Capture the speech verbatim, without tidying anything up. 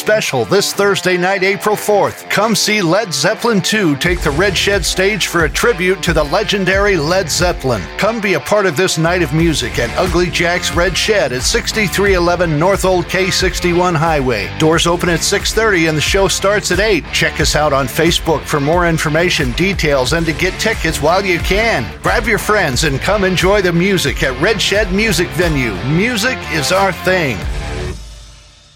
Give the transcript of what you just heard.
special this Thursday night, April fourth. Come see Led Zeppelin two take the Red Shed stage for a tribute to the legendary Led Zeppelin. Come be a part of this night of music at Ugly Jack's Red Shed at sixty-three eleven North Old K sixty-one Highway. Doors open at six thirty and the show starts at eight. Check us out on Facebook for more information, details, and to get tickets while you can. Grab your friends and come enjoy the music at Red Shed Music Venue. Music is our thing.